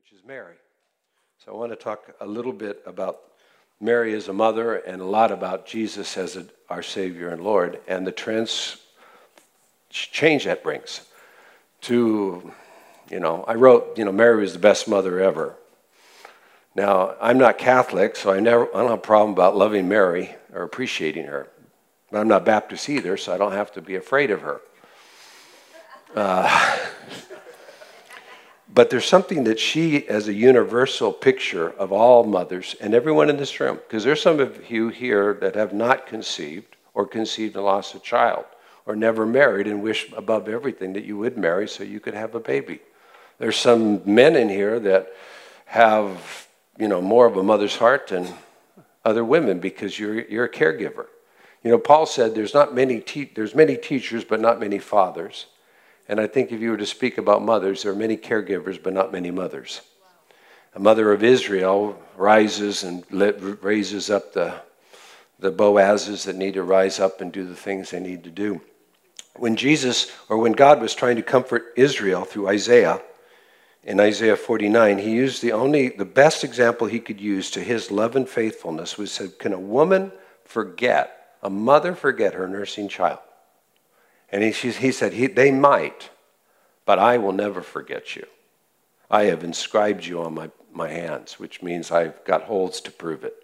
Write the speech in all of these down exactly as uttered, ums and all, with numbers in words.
which is Mary. So I want to talk a little bit about Mary as a mother and a lot about Jesus as a, our Savior and Lord, and the trans change that brings to, you know, I wrote, you know, Mary was the best mother ever. Now, I'm not Catholic, so I never, I don't have a problem about loving Mary or appreciating her. But I'm not Baptist either, so I don't have to be afraid of her. Uh, but there's something that she, as a universal picture of all mothers and everyone in this room, because there's some of you here that have not conceived or conceived and lost a child, or never married and wish above everything that you would marry so you could have a baby. There's some men in here that have, you know, more of a mother's heart than other women because you're you're a caregiver. You know, Paul said there's not many te- there's many teachers but not many fathers. And I think if you were to speak about mothers, there are many caregivers but not many mothers. Wow. A mother of Israel rises and let, raises up the the Boazes that need to rise up and do the things they need to do. When Jesus, or when God was trying to comfort Israel through Isaiah, in Isaiah forty-nine, he used the only, the best example he could use to his love and faithfulness was said, can a woman forget, a mother forget her nursing child? And he, he said, he, they might, but I will never forget you. I have inscribed you on my, my hands, which means I've got holes to prove it.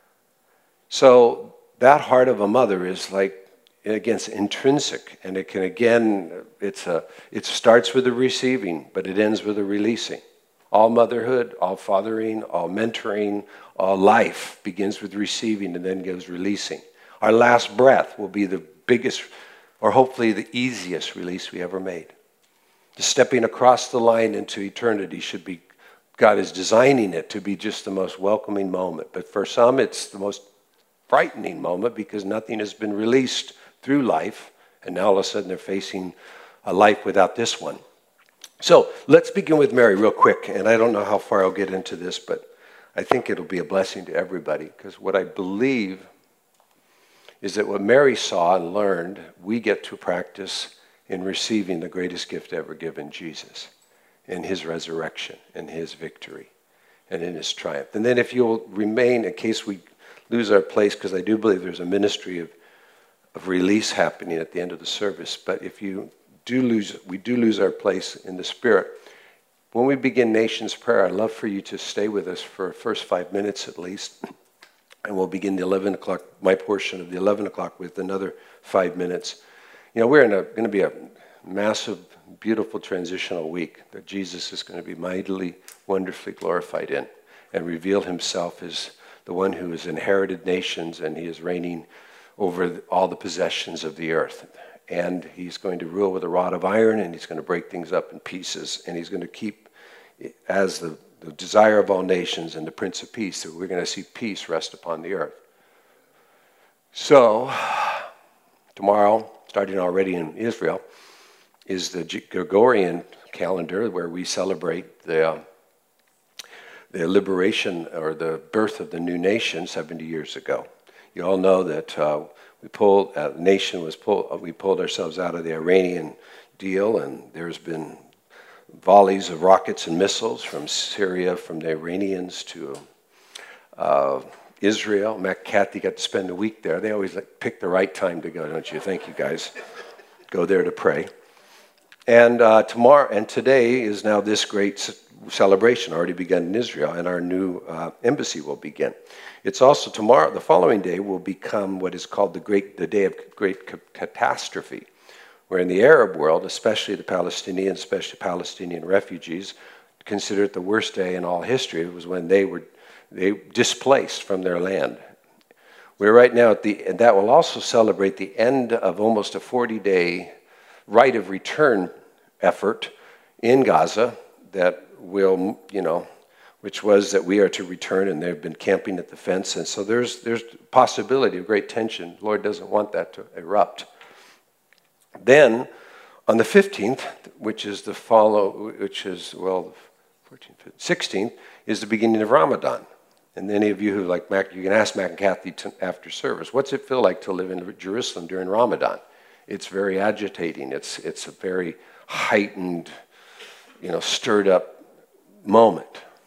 So that heart of a mother is like, again, it's intrinsic, and it can, again, it's a, it starts with the receiving, but it ends with the releasing. All motherhood, all fathering, all mentoring, all life begins with receiving and then goes releasing. Our last breath will be the biggest, or hopefully the easiest release we ever made. The stepping across the line into eternity should be, God is designing it to be just the most welcoming moment. But for some, it's the most frightening moment because nothing has been released through life, and now all of a sudden they're facing a life without this one. So let's begin with Mary real quick, and I don't know how far I'll get into this, but I think it'll be a blessing to everybody, because what I believe is that what Mary saw and learned, we get to practice in receiving the greatest gift ever given, Jesus, in his resurrection, in his victory, and in his triumph. And then if you'll remain, in case we lose our place, because I do believe there's a ministry of of release happening at the end of the service. But if you do lose, we do lose our place in the Spirit. When we begin Nations Prayer, I'd love for you to stay with us for the first five minutes at least. And we'll begin the eleven o'clock, my portion of the eleven o'clock with another five minutes. You know, we're in a, going to be a massive, beautiful transitional week that Jesus is going to be mightily, wonderfully glorified in and reveal himself as the one who has inherited nations, and he is reigning over all the possessions of the earth. And he's going to rule with a rod of iron, and he's going to break things up in pieces, and he's going to keep, as the, the desire of all nations and the Prince of Peace, that we're going to see peace rest upon the earth. So, tomorrow, starting already in Israel, is the Gregorian calendar, where we celebrate the, uh, the liberation or the birth of the new nation seventy years ago. You all know that uh, we pulled, uh, nation was pulled, we pulled ourselves out of the Iranian deal, and there's been volleys of rockets and missiles from Syria, from the Iranians to uh, Israel. Matt Kathy got to spend a week there. They always like, pick the right time to go, don't you? Thank you, guys. Go there to pray. And uh, tomorrow and today is now this great celebration already begun in Israel, and our new uh, embassy will begin. It's also tomorrow, the following day will become what is called the great, the day of great catastrophe, where in the Arab world, especially the Palestinians, especially Palestinian refugees, consider it the worst day in all history. It was when they were they displaced from their land. We're right now at the, and that will also celebrate the end of almost a forty-day right of return effort in Gaza that will, you know, which was that we are to return, and they've been camping at the fence. And so there's there's possibility of great tension. The Lord doesn't want that to erupt. Then, on the fifteenth, which is the follow, which is, well, fourteenth, sixteenth, is the beginning of Ramadan. And any of you who like Mac, you can ask Mac and Kathy to, after service, what's it feel like to live in Jerusalem during Ramadan? It's very agitating. It's it's a very heightened, you know, stirred up moment.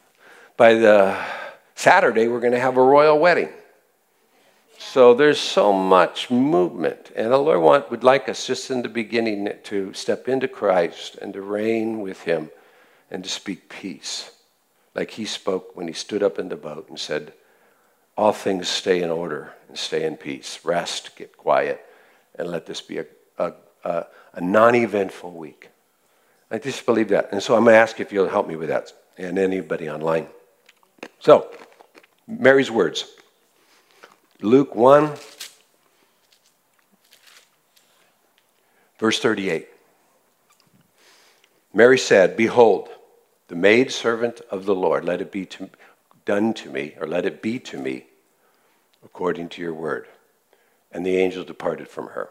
by the Saturday, we're going to have a royal wedding. So there's so much movement. And the Lord want, would like us just in the beginning to step into Christ and to reign with him and to speak peace. Like he spoke when he stood up in the boat and said, all things stay in order and stay in peace. Rest, get quiet, and let this be a, a, a, a non-eventful week. I just believe that. And so I'm going to ask if you'll help me with that, and anybody online. So, Mary's words. Luke one, verse thirty-eight. Mary said, behold, the maidservant of the Lord, let it be to, done to me, or let it be to me, according to your word. And the angel departed from her.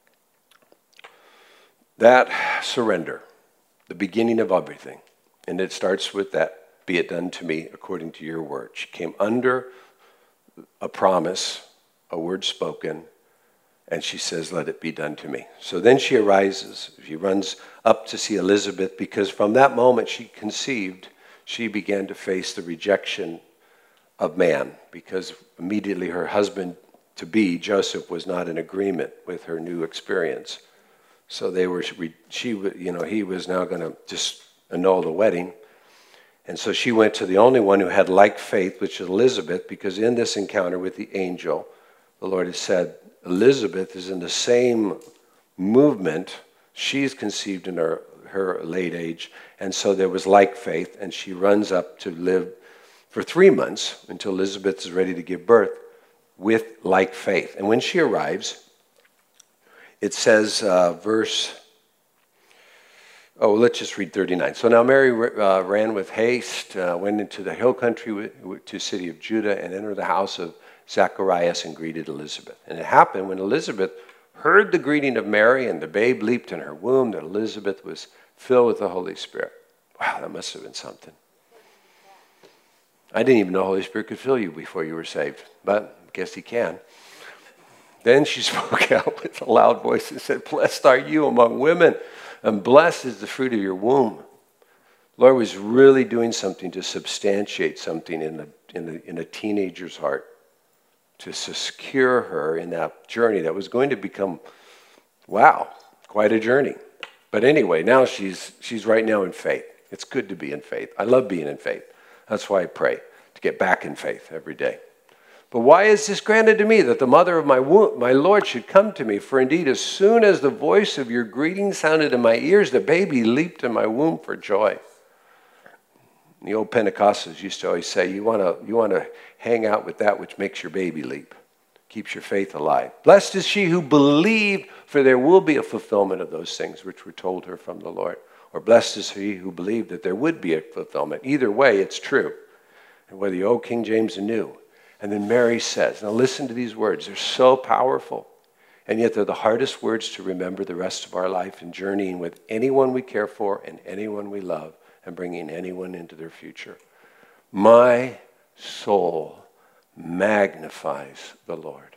That surrender, the beginning of everything, and it starts with that, be it done to me according to your word. She came under a promise, a word spoken, and she says, let it be done to me. So then she arises, she runs up to see Elizabeth, because from that moment she conceived, she began to face the rejection of man, because immediately her husband-to-be, Joseph, was not in agreement with her new experience. So they were, she, you know, he was now going to just annul the wedding. And so she went to the only one who had like faith, which is Elizabeth, because in this encounter with the angel, the Lord has said, Elizabeth is in the same movement. She's conceived in her, her late age. And so there was like faith, and she runs up to live for three months until Elizabeth is ready to give birth with like faith. And when she arrives, it says, uh, verse... Oh, let's just read thirty-nine. So now Mary uh, ran with haste, uh, went into the hill country to the city of Judah, and entered the house of Zacharias and greeted Elizabeth. And it happened when Elizabeth heard the greeting of Mary and the babe leaped in her womb that Elizabeth was filled with the Holy Spirit. Wow, that must have been something. I didn't even know the Holy Spirit could fill you before you were saved, but I guess he can. Then she spoke out with a loud voice and said, blessed are you among women, and blessed is the fruit of your womb. The Lord was really doing something to substantiate something in, the, in, the, in a teenager's heart, to secure her in that journey that was going to become, wow, quite a journey. But anyway, now she's, she's right now in faith. It's good to be in faith. I love being in faith. That's why I pray, to get back in faith every day. But why is this granted to me, that the mother of my womb, my Lord should come to me? For indeed, as soon as the voice of your greeting sounded in my ears, the baby leaped in my womb for joy. The old Pentecostals used to always say, you want to you want to hang out with that which makes your baby leap, keeps your faith alive. Blessed is she who believed, for there will be a fulfillment of those things which were told her from the Lord. Or blessed is he who believed that there would be a fulfillment. Either way, it's true. And whether you old King James or New. And then Mary says, now listen to these words. They're so powerful. And yet they're the hardest words to remember the rest of our life in journeying with anyone we care for and anyone we love and bringing anyone into their future. My soul magnifies the Lord.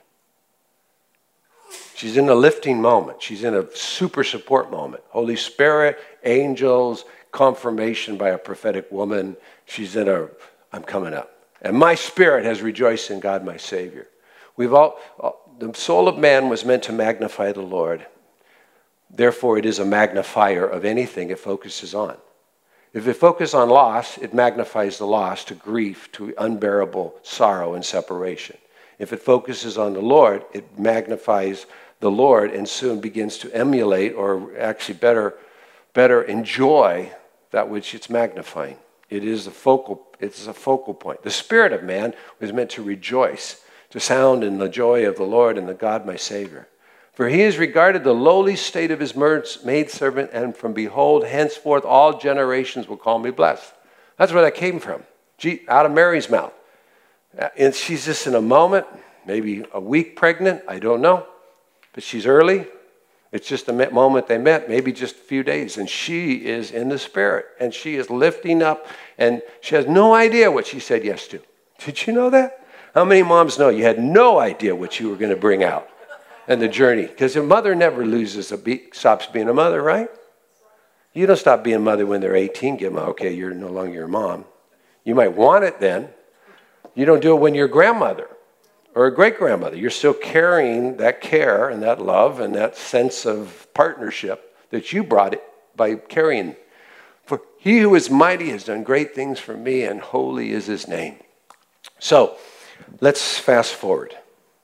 She's in a lifting moment. She's in a super support moment. Holy Spirit, angels, confirmation by a prophetic woman. She's in a, I'm coming up. And my spirit has rejoiced in God, my Savior. We've all, the soul of man was meant to magnify the Lord. Therefore, it is a magnifier of anything it focuses on. If it focuses on loss, it magnifies the loss to grief, to unbearable sorrow and separation. If it focuses on the Lord, it magnifies the Lord and soon begins to emulate, or actually better, better enjoy that which it's magnifying. It is a focal, it's a focal point. The spirit of man was meant to rejoice, to sound in the joy of the Lord and the God my Savior. For he has regarded the lowly state of his maidservant, and from behold, henceforth all generations will call me blessed. That's where that came from, out of Mary's mouth. And she's just in a moment, maybe a week pregnant, I don't know. But she's early. It's just a moment they met, maybe just a few days. And she is in the Spirit. And she is lifting up. And she has no idea what she said yes to. Did you know that? How many moms know you had no idea what you were going to bring out in the journey? Because a mother never loses a beat, stops being a mother, right? You don't stop being a mother when they're eighteen. Give them, okay, you're no longer your mom. You might want it then. You don't do it when you're a grandmother or a great-grandmother. You're still carrying that care and that love and that sense of partnership that you brought it by carrying. For he who is mighty has done great things for me, and holy is his name. So let's fast forward.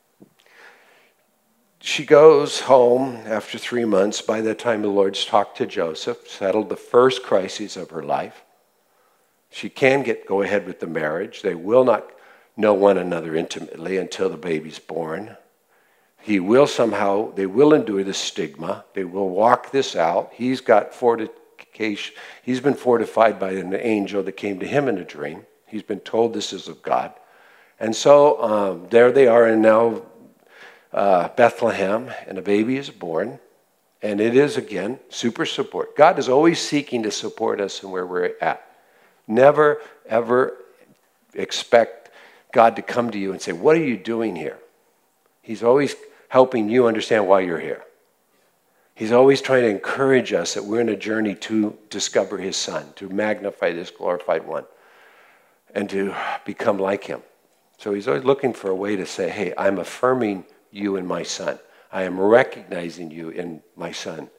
She goes home after three months. By that time, the Lord's talked to Joseph, settled the first crises of her life. She can get go ahead with the marriage. They will not know one another intimately until the baby's born. He will somehow, they will endure the stigma. They will walk this out. He's got fortification. He's been fortified by an angel that came to him in a dream. He's been told this is of God. And so um, there they are in now uh, Bethlehem, and a baby is born. And it is, again, super support. God is always seeking to support us in where we're at. Never, ever expect God to come to you and say, what are you doing here? He's always helping you understand why you're here. He's always trying to encourage us that we're in a journey to discover his son, to magnify this glorified one, and to become like him. So he's always looking for a way to say, hey, I'm affirming you in my son. I am recognizing you in my son.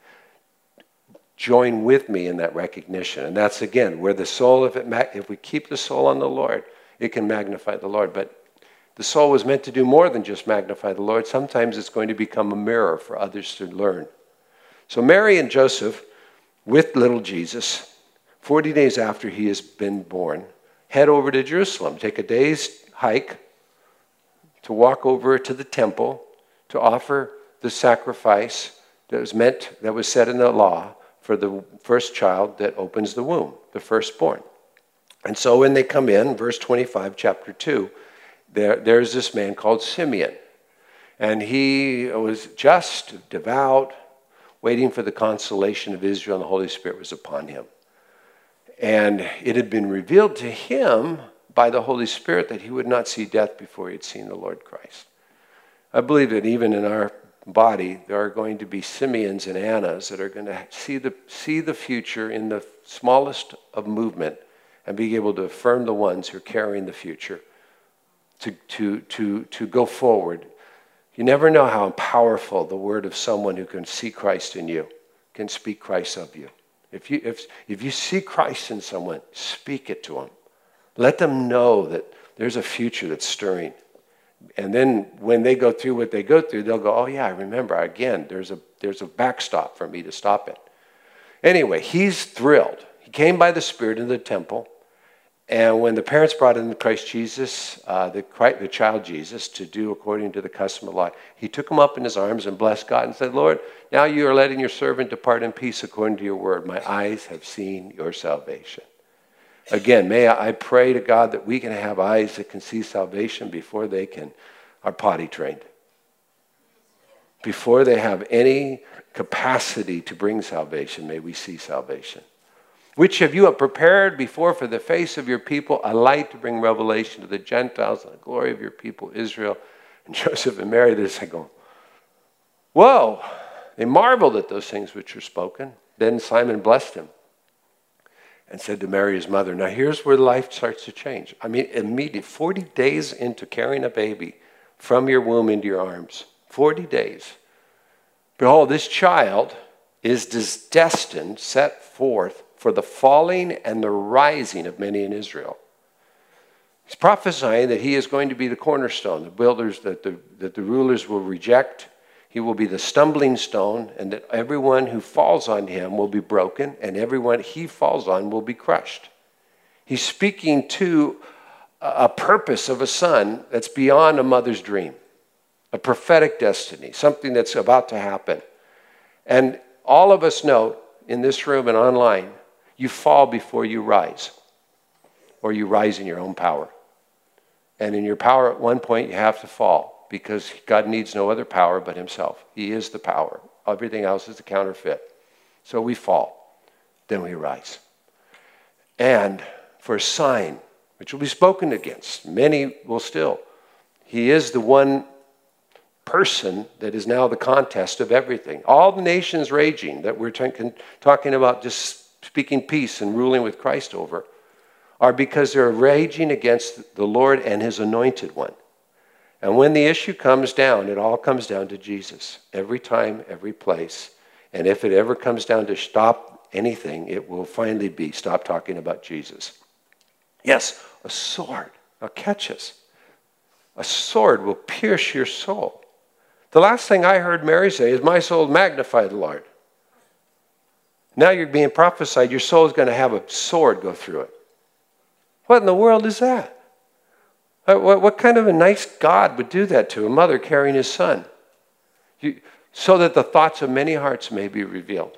Join with me in that recognition. And that's, again, where the soul, if, it if we keep the soul on the Lord, it can magnify the Lord. But the soul was meant to do more than just magnify the Lord. Sometimes it's going to become a mirror for others to learn. So Mary and Joseph, with little Jesus, forty days after he has been born, head over to Jerusalem, take a day's hike to walk over to the temple to offer the sacrifice that was meant, that was set in the law for the first child that opens the womb, the firstborn. And so when they come in, verse twenty-five, chapter two, there, there's this man called Simeon. And he was just, devout, waiting for the consolation of Israel, and the Holy Spirit was upon him. And it had been revealed to him by the Holy Spirit that he would not see death before he had seen the Lord Christ. I believe that even in our body, there are going to be Simeons and Annas that are going to see the, see the future in the smallest of movement and be able to affirm the ones who are carrying the future to, to, to, to go forward. You never know how powerful the word of someone who can see Christ in you can speak Christ of you. If you, if, if you see Christ in someone, speak it to them. Let them know that there's a future that's stirring. And then when they go through what they go through, they'll go, oh yeah, I remember. Again, there's a, there's a backstop for me to stop it. Anyway, he's thrilled. He came by the Spirit into the temple. And when the parents brought in Christ Jesus, uh, the, Christ, the child Jesus, to do according to the custom of law, he took him up in his arms and blessed God and said, Lord, now you are letting your servant depart in peace according to your word. My eyes have seen your salvation. Again, may I, I pray to God that we can have eyes that can see salvation before they can are potty trained. Before they have any capacity to bring salvation, may we see salvation. Which have you prepared before for the face of your people, a light to bring revelation to the Gentiles and the glory of your people, Israel. And Joseph and Mary, they're just going, whoa. They marveled at those things which were spoken. Then Simon blessed him and said to Mary, his mother, now here's where life starts to change. I mean, immediately, forty days into carrying a baby from your womb into your arms, forty days. Behold, this child is destined, set forth, for the falling and the rising of many in Israel. He's prophesying that he is going to be the cornerstone, the builders that the, that the rulers will reject. He will be the stumbling stone, and that everyone who falls on him will be broken, and everyone he falls on will be crushed. He's speaking to a purpose of a son that's beyond a mother's dream, a prophetic destiny, something that's about to happen. And all of us know in this room and online, you fall before you rise, or you rise in your own power. And in your power, at one point, you have to fall, because God needs no other power but himself. He is the power. Everything else is a counterfeit. So we fall, then we rise. And for a sign, which will be spoken against, many will still. He is the one person that is now the contest of everything. All the nations raging that we're talking about, just speaking peace and ruling with Christ over, are because they're raging against the Lord and his anointed one. And when the issue comes down, it all comes down to Jesus. Every time, every place. And if it ever comes down to stop anything, it will finally be stop talking about Jesus. Yes, a sword. Now catch us. A sword will pierce your soul. The last thing I heard Mary say is, my soul magnify the Lord. Now you're being prophesied, your soul is going to have a sword go through it. What in the world is that? What, what kind of a nice God would do that to a mother carrying his son? You, so that the thoughts of many hearts may be revealed.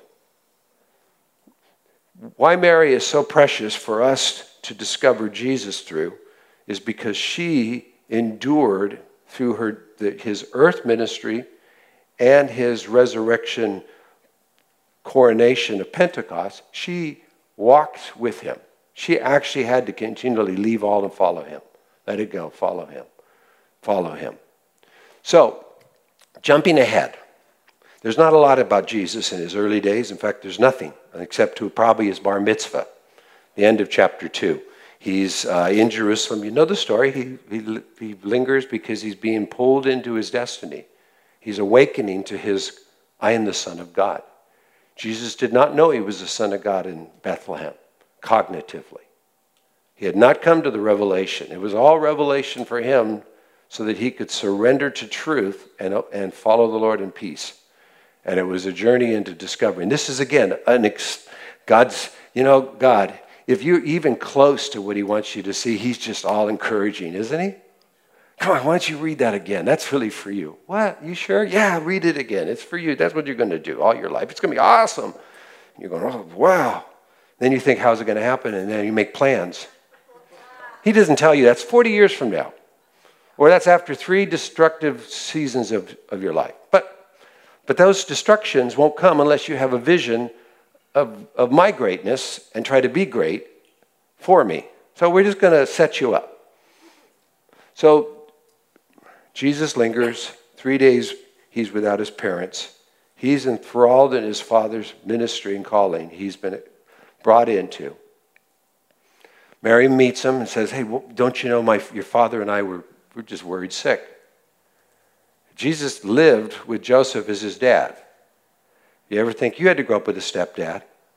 Why Mary is so precious for us to discover Jesus through is because she endured through her the, his earth ministry and his resurrection coronation of Pentecost. She walked with him. She actually had to continually leave all and follow him. Let it go. Follow him. Follow him. So, jumping ahead. There's not a lot about Jesus in his early days. In fact, there's nothing except to probably his bar mitzvah, the end of chapter two. He's uh, in Jerusalem. You know the story. He, he, he lingers because he's being pulled into his destiny. He's awakening to his, I am the Son of God. Jesus did not know he was the Son of God in Bethlehem, cognitively. He had not come to the revelation. It was all revelation for him so that he could surrender to truth and, and follow the Lord in peace. And it was a journey into discovery. And this is, again, an ex- God's, you know, God, if you're even close to what he wants you to see, he's just all encouraging, isn't he? Come on, why don't you read that again? That's really for you. What? You sure? Yeah, read it again. It's for you. That's what you're going to do all your life. It's going to be awesome. And you're going, oh, wow. Then you think, how's it going to happen? And then you make plans. He doesn't tell you that's forty years from now. Or that's after three destructive seasons of, of your life. But, but those destructions won't come unless you have a vision of, of my greatness and try to be great for me. So we're just going to set you up. So Jesus lingers. Three days he's without his parents. He's enthralled in his Father's ministry and calling he's been brought into. Mary meets him and says, hey, don't you know my, your father and I were, were just worried sick. Jesus lived with Joseph as his dad. You ever think you had to grow up with a stepdad?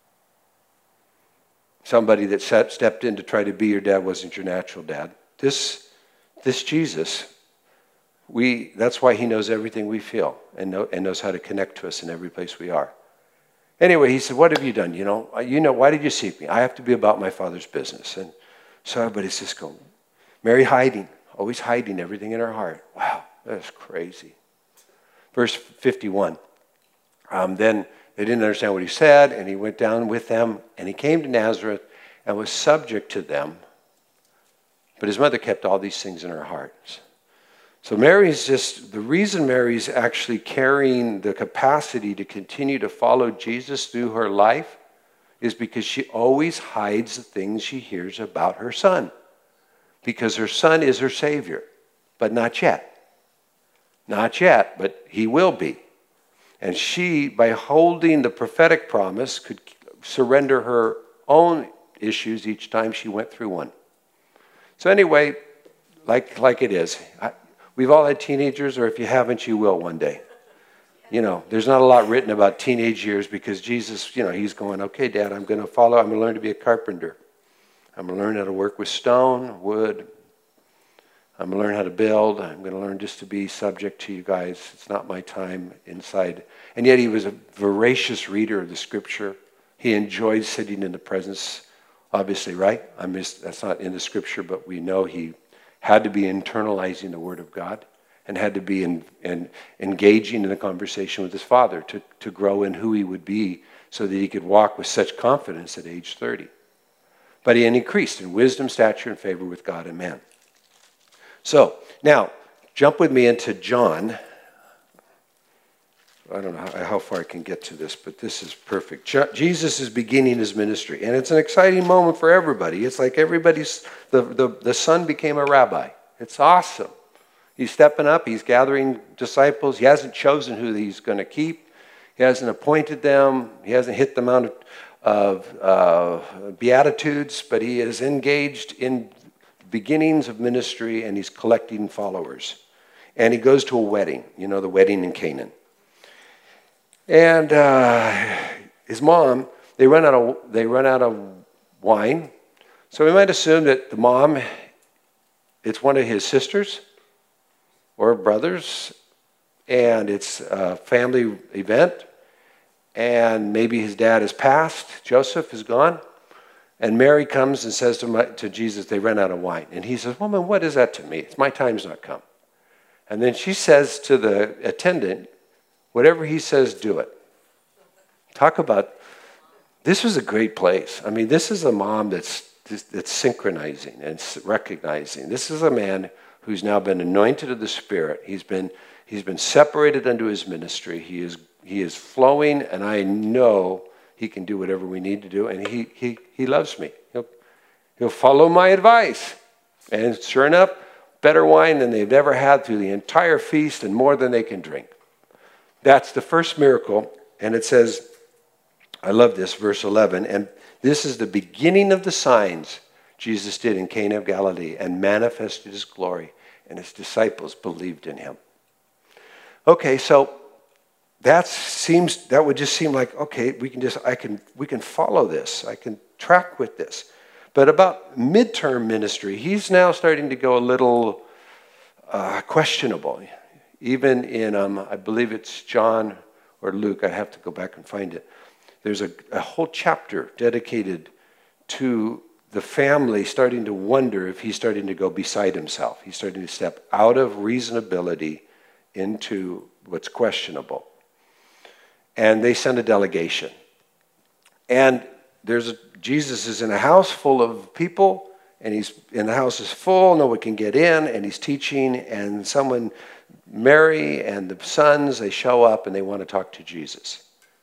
Somebody that set, stepped in to try to be your dad wasn't your natural dad. This, this Jesus, we, that's why he knows everything we feel and, know, and knows how to connect to us in every place we are. Anyway, he said, what have you done? You know, you know, why did you seek me? I have to be about my Father's business. And so everybody's just going, Mary hiding, always hiding everything in her heart. Wow, that's crazy. Verse fifty-one. Um, then they didn't understand what he said, and he went down with them, and he came to Nazareth and was subject to them. But his mother kept all these things in her heart. So Mary's just, the reason Mary's actually carrying the capacity to continue to follow Jesus through her life is because she always hides the things she hears about her son. Because her son is her Savior, but not yet. Not yet, but he will be. And she, by holding the prophetic promise, could surrender her own issues each time she went through one. So anyway, like, like it is. I, We've all had teenagers, or if you haven't, you will one day. You know, there's not a lot written about teenage years because Jesus, you know, he's going, okay, Dad, I'm going to follow. I'm going to learn to be a carpenter. I'm going to learn how to work with stone, wood. I'm going to learn how to build. I'm going to learn just to be subject to you guys. It's not my time inside. And yet he was a voracious reader of the Scripture. He enjoyed sitting in the presence, obviously, right? I miss, that's not in the Scripture, but we know he had to be internalizing the Word of God and had to be in, in, engaging in a conversation with his Father to, to grow in who he would be so that he could walk with such confidence at age thirty. But he increased in wisdom, stature, and favor with God and man. So, now, jump with me into John. I don't know how, how far I can get to this, but this is perfect. Jesus is beginning his ministry, and it's an exciting moment for everybody. It's like everybody's, the, the, the son became a rabbi. It's awesome. He's stepping up. He's gathering disciples. He hasn't chosen who he's going to keep. He hasn't appointed them. He hasn't hit the Mount of, of uh, Beatitudes, but he is engaged in beginnings of ministry, and he's collecting followers. And he goes to a wedding, you know, the wedding in Canaan. And uh, his mom, they run out of they run out of wine. So we might assume that the mom, it's one of his sisters or brothers, and it's a family event. And maybe his dad has passed, Joseph is gone. And Mary comes and says to, my, to Jesus, they ran out of wine. And he says, woman, what is that to me? It's my time's not come. And then she says to the attendant, whatever he says, do it. Talk about, this was a great place. I mean, this is a mom that's, that's synchronizing and recognizing. This is a man who's now been anointed of the Spirit. He's been, he's been separated unto his ministry. He is, he is flowing, and I know he can do whatever we need to do, and he he he loves me. He'll, he'll follow my advice. And sure enough, better wine than they've ever had through the entire feast and more than they can drink. That's the first miracle, and it says, I love this, verse eleven, and this is the beginning of the signs Jesus did in Cana of Galilee and manifested his glory, and his disciples believed in him. Okay, so That seems that would just seem like, okay, we can just I can we can follow this. I can track with this. But about midterm ministry, he's now starting to go a little uh, questionable. Even in um, I believe it's John or Luke. I have to go back and find it. There's a, a whole chapter dedicated to the family starting to wonder if he's starting to go beside himself. He's starting to step out of reasonability into what's questionable. And they send a delegation. And there's a, Jesus is in a house full of people, and he's and the house is full, no one can get in, and he's teaching, and someone, Mary and the sons, they show up and they want to talk to Jesus.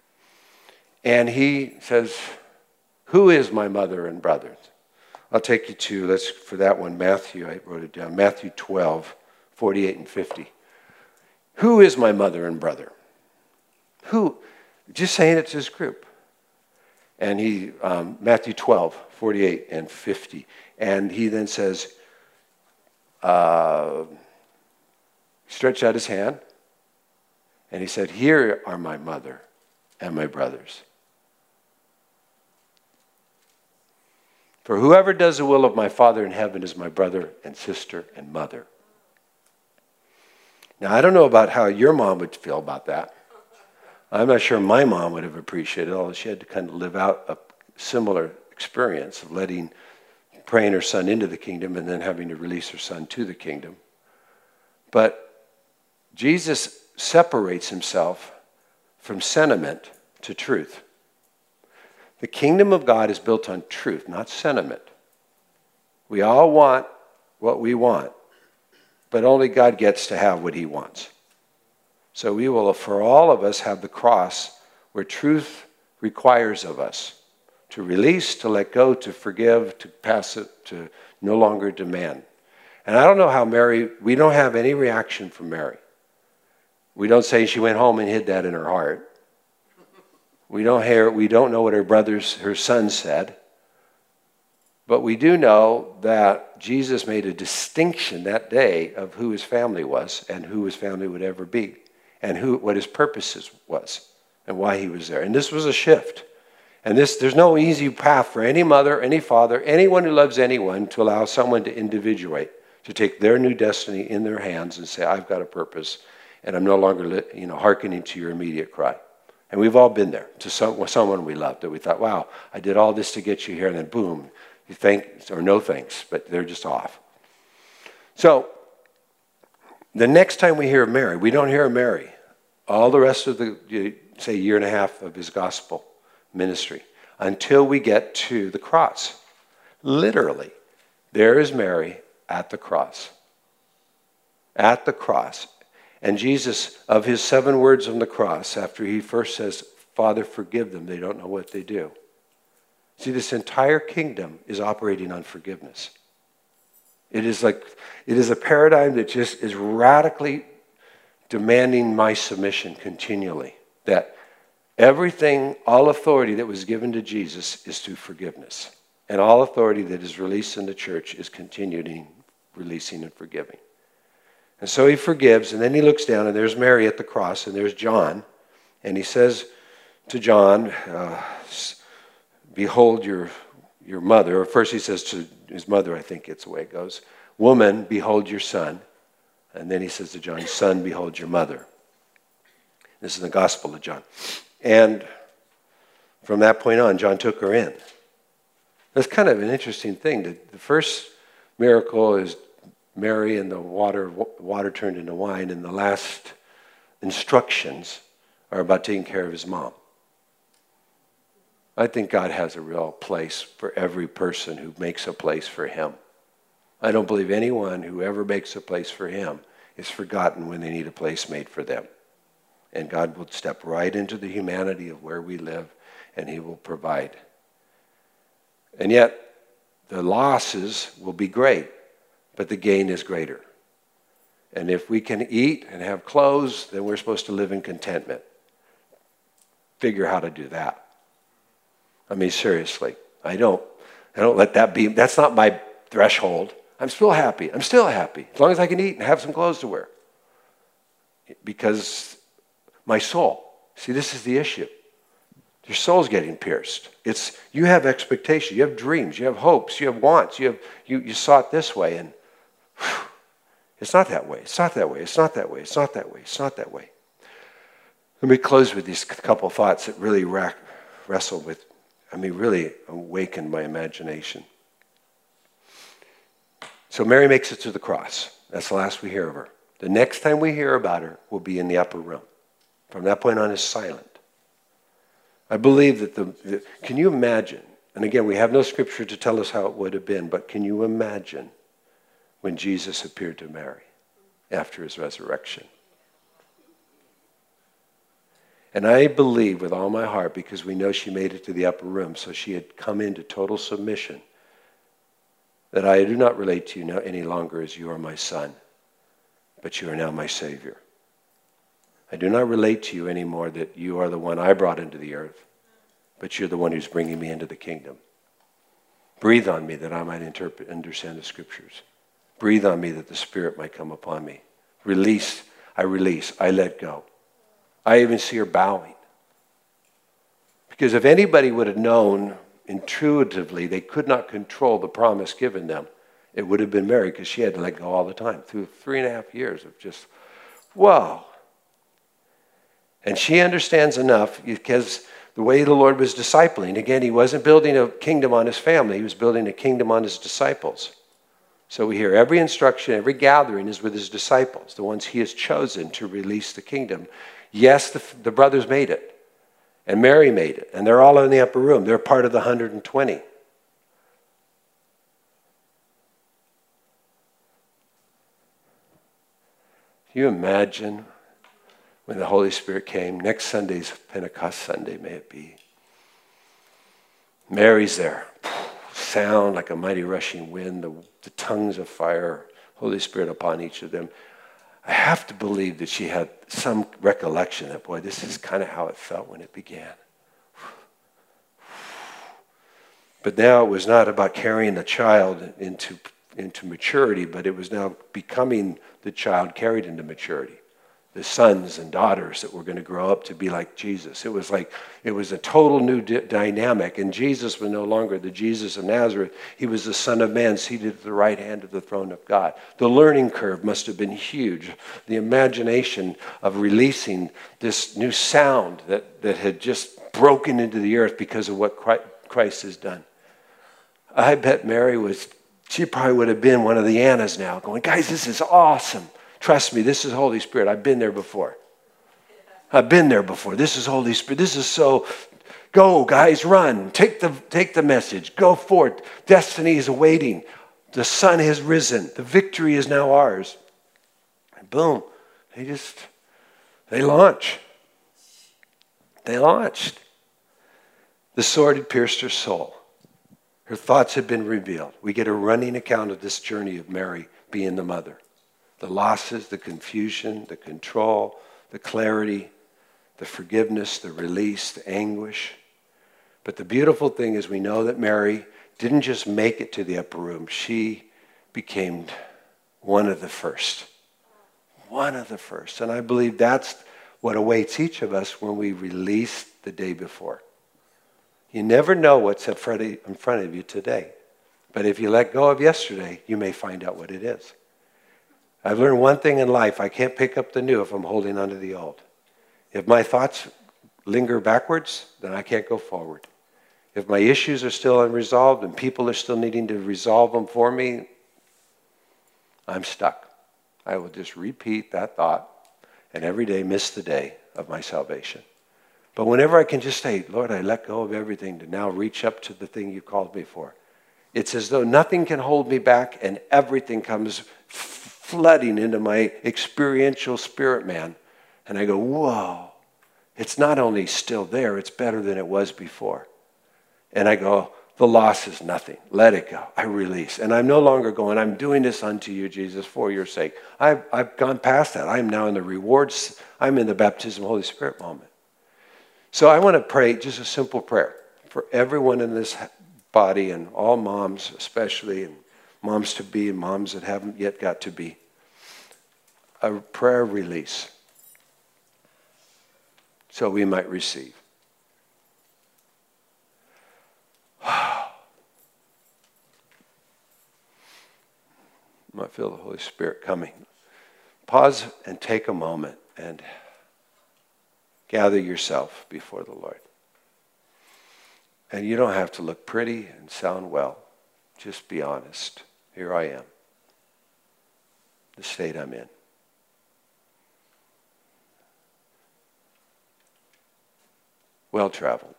And he says, who is my mother and brothers? I'll take you to, let's for that one, Matthew, I wrote it down, Matthew twelve, forty-eight and fifty. Who is my mother and brother? Who? Just saying it to his group. And he, um, Matthew twelve, forty-eight and fifty. And he then says, uh, stretched out his hand, and he said, here are my mother and my brothers. For whoever does the will of my Father in heaven is my brother and sister and mother. Now, I don't know about how your mom would feel about that. I'm not sure my mom would have appreciated it, although she had to kind of live out a similar experience of letting, praying her son into the kingdom and then having to release her son to the kingdom. But Jesus separates himself from sentiment to truth. The kingdom of God is built on truth, not sentiment. We all want what we want, but only God gets to have what he wants. So we will, for all of us, have the cross where truth requires of us to release, to let go, to forgive, to pass it, to no longer demand. And I don't know how Mary, we don't have any reaction from Mary. We don't say she went home and hid that in her heart. We don't hear, we don't know what her brothers, her sons said. But we do know that Jesus made a distinction that day of who his family was and who his family would ever be, and who what his purposes was and why he was there. And this was a shift. And this there's no easy path for any mother, any father, anyone who loves anyone to allow someone to individuate, to take their new destiny in their hands and say, I've got a purpose, and I'm no longer you know, hearkening to your immediate cry. And we've all been there to some, someone we loved that we thought, wow, I did all this to get you here, and then boom, you thank or no thanks, but they're just off. So the next time we hear of Mary, we don't hear of Mary. All the rest of the, say, year and a half of his gospel ministry, until we get to the cross. Literally, there is Mary at the cross. At the cross. And Jesus, of his seven words on the cross, after he first says, Father, forgive them, they don't know what they do. See, this entire kingdom is operating on forgiveness. It is like, it is a paradigm that just is radically demanding my submission continually. That Everything, all authority that was given to Jesus is through forgiveness. And all authority that is released in the church is continuing releasing and forgiving. And so he forgives, and then he looks down, and there's Mary at the cross, and there's John. And he says to John, uh, behold your, your mother. Or first he says to his mother, I think it's the way it goes. Woman, behold your son. And then he says to John, son, behold your mother. This is the Gospel of John. And from that point on, John took her in. That's kind of an interesting thing. The, the first miracle is Mary and the water, water turned into wine, and the last instructions are about taking care of his mom. I think God has a real place for every person who makes a place for him. I don't believe anyone who ever makes a place for him is forgotten when they need a place made for them. And God will step right into the humanity of where we live, and he will provide. And yet, the losses will be great, but the gain is greater. And if we can eat and have clothes, then we're supposed to live in contentment. Figure how to do that. I mean, seriously, I don't, I don't let that be, that's not my threshold. I'm still happy. I'm still happy, as long as I can eat and have some clothes to wear. Because my soul, see, this is the issue. Your soul's getting pierced. It's, you have expectation, you have dreams, you have hopes, you have wants, you have, you, you saw it this way, and whew, it's not that way, it's not that way, it's not that way, it's not that way, it's not that way. Let me close with these couple of thoughts that really rack, wrestle with, I mean, really awakened my imagination. So Mary makes it to the cross. That's the last we hear of her. The next time we hear about her will be in the upper room. From that point on, is silent. I believe that the, the, can you imagine, and again, we have no scripture to tell us how it would have been, but can you imagine when Jesus appeared to Mary after his resurrection? And I believe with all my heart, because we know she made it to the upper room, so she had come into total submission, that I do not relate to you now any longer as you are my son, but you are now my Savior. I do not relate to you anymore that you are the one I brought into the earth, but you're the one who's bringing me into the kingdom. Breathe on me that I might interpret, understand the scriptures. Breathe on me that the Spirit might come upon me. Release, I release, I let go. I even see her bowing. Because if anybody would have known intuitively they could not control the promise given them, it would have been Mary, because she had to let go all the time through three and a half years of just, wow. And she understands enough because the way the Lord was discipling, again, he wasn't building a kingdom on his family, he was building a kingdom on his disciples. So we hear every instruction, every gathering is with his disciples, the ones he has chosen to release the kingdom. Yes, the, the brothers made it, and Mary made it, and they're all in the upper room. They're part of the one hundred twenty. Can you imagine when the Holy Spirit came? Next Sunday's Pentecost Sunday, may it be. Mary's there. Sound like a mighty rushing wind, the, the tongues of fire, Holy Spirit upon each of them. I have to believe that she had some recollection that, boy, this is kind of how it felt when it began. But now it was not about carrying the child into, into maturity, but it was now becoming the child carried into maturity. The sons and daughters that were going to grow up to be like Jesus. It was like, it was a total new di- dynamic. And Jesus was no longer the Jesus of Nazareth. He was the Son of Man seated at the right hand of the throne of God. The learning curve must have been huge. The imagination of releasing this new sound that, that had just broken into the earth because of what Christ has done. I bet Mary was, she probably would have been one of the Annas now going, guys, this is awesome. Trust me, this is Holy Spirit. I've been there before. I've been there before. This is Holy Spirit. This is so, go guys, run. Take the, take the message. Go forth. Destiny is awaiting. The sun has risen. The victory is now ours. And boom, they just, they launch. They launched. The sword had pierced her soul. Her thoughts had been revealed. We get a running account of this journey of Mary being the mother. The losses, the confusion, the control, the clarity, the forgiveness, the release, the anguish. But the beautiful thing is we know that Mary didn't just make it to the upper room. She became one of the first. One of the first. And I believe that's what awaits each of us when we release the day before. You never know what's in front of, in front of you today. But if you let go of yesterday, you may find out what it is. I've learned one thing in life. I can't pick up the new if I'm holding onto the old. If my thoughts linger backwards, then I can't go forward. If my issues are still unresolved and people are still needing to resolve them for me, I'm stuck. I will just repeat that thought and every day miss the day of my salvation. But whenever I can just say, Lord, I let go of everything to now reach up to the thing you called me for. It's as though nothing can hold me back and everything comes flooding into my experiential spirit man. And I go, whoa, it's not only still there, it's better than it was before. And I go, the loss is nothing. Let it go. I release. And I'm no longer going, I'm doing this unto you, Jesus, for your sake. I've, I've gone past that. I'm now in the rewards. I'm in the baptism of the Holy Spirit moment. So I want to pray just a simple prayer for everyone in this body and all moms especially, and moms to be and moms that haven't yet got to be. A prayer of release so we might receive. I might feel the Holy Spirit coming. Pause and take a moment and gather yourself before the Lord. And you don't have to look pretty and sound well. Just be honest. Here I am. The state I'm in. Well traveled.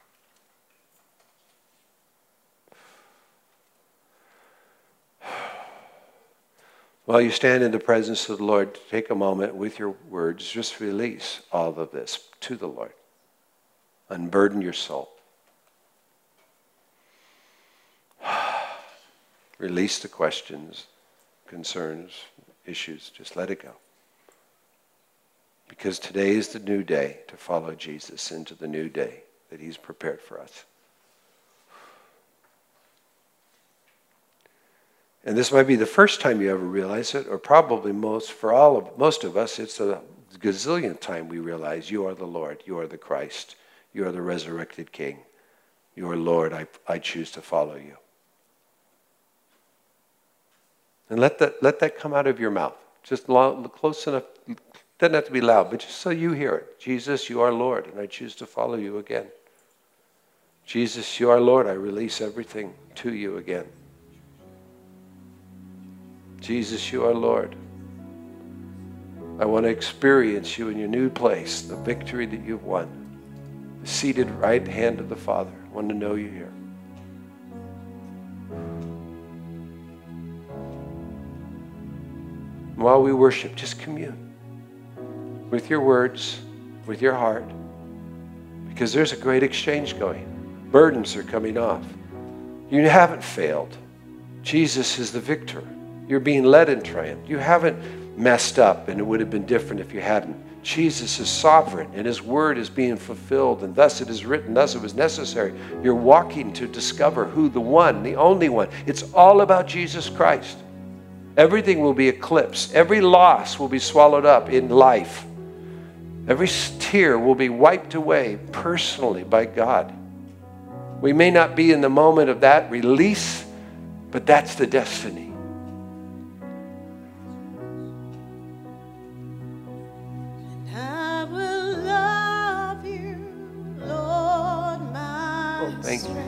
While you stand in the presence of the Lord, take a moment with your words. Just release all of this to the Lord. Unburden your soul. Release the questions, concerns, issues. Just let it go. Because today is the new day to follow Jesus into the new day that he's prepared for us. And this might be the first time you ever realize it, or probably most, for all of, most of us, it's a gazillion time we realize you are the Lord, you are the Christ, you are the resurrected King. You are Lord, I, I choose to follow you. And let that, let that come out of your mouth. Just loud, close enough. It doesn't have to be loud, but just so you hear it. Jesus, you are Lord, and I choose to follow you again. Jesus, you are Lord, I release everything to you again. Jesus, you are Lord. I want to experience you in your new place, the victory that you've won. The seated right hand of the Father. I want to know you here. While we worship, just commune with your words, with your heart, because there's a great exchange going. Burdens are coming off. You haven't failed. Jesus is the victor. You're being led in triumph. You haven't messed up, and it would have been different if you hadn't. Jesus is sovereign, and his word is being fulfilled, and thus it is written, thus it was necessary. You're walking to discover who the one, the only one. It's all about Jesus Christ. Everything will be eclipsed. Every loss will be swallowed up in life. Every tear will be wiped away personally by God. We may not be in the moment of that release, but that's the destiny. Thank you.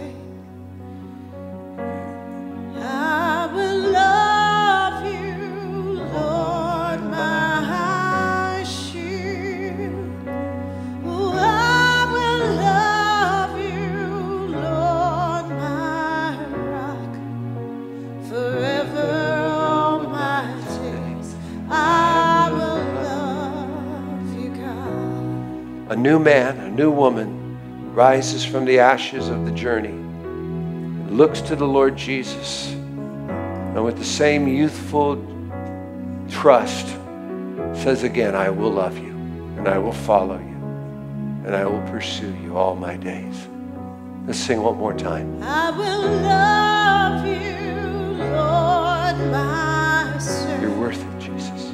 I will love you, Lord, my shield. Oh, I will love you, Lord, my rock. Forever, all my days, I will love you, God. A new man, a new woman rises from the ashes of the journey and looks to the Lord Jesus, and with the same youthful trust says again, I will love you and I will follow you. and I will pursue you all my days. Let's sing one more time. I will love you, Lord, my Savior. You're worth it, Jesus.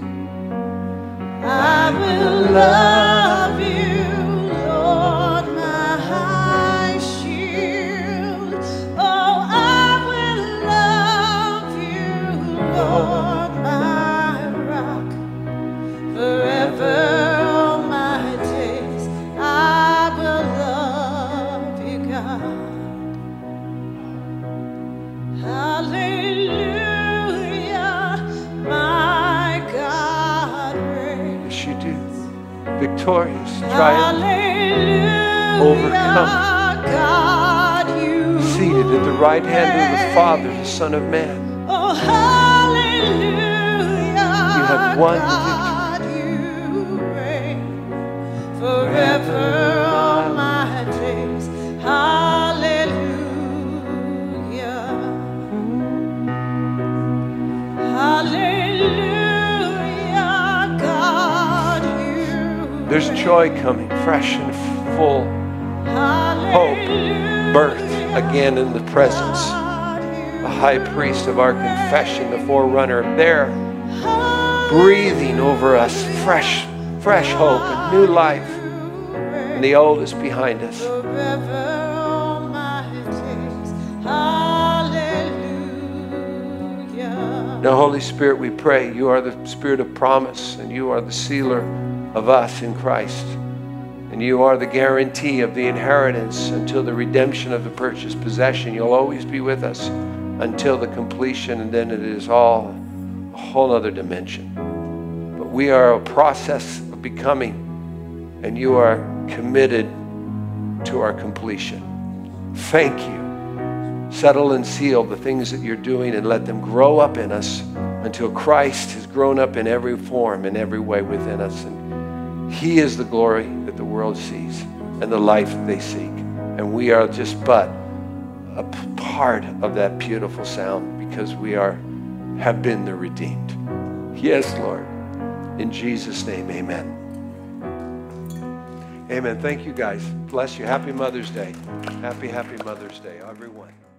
I will love you, Lord, my high shield. Oh, I will love you, Lord, my rock. Forever all my days, I will love you, God. Hallelujah, my God reigns. Yes, you do. Victorious, triumphant, overcome, God, you seated at the right hand of the Father, the Son of Man. Oh, hallelujah. You have won the God, you reign forever all my days. Hallelujah. Hallelujah. God, you There's joy coming, fresh and full. Hope, Birth again in the presence. The high priest of our confession, the forerunner, there, breathing over us fresh, fresh hope and new life. And the old is behind us. Now, Holy Spirit, we pray, you are the Spirit of promise, and you are the sealer of us in Christ. And you are the guarantee of the inheritance until the redemption of the purchased possession. You'll always be with us until the completion, and then it is all a whole other dimension. But we are a process of becoming, and you are committed to our completion. Thank you. Settle and seal the things that you're doing and let them grow up in us until Christ has grown up in every form, in every way within us. And he is the glory that the world sees and the life that they seek. And we are just but a part of that beautiful sound because we are have been the redeemed. Yes, Lord. In Jesus' name, amen. Amen. Thank you, guys. Bless you. Happy Mother's Day. Happy, happy Mother's Day, everyone.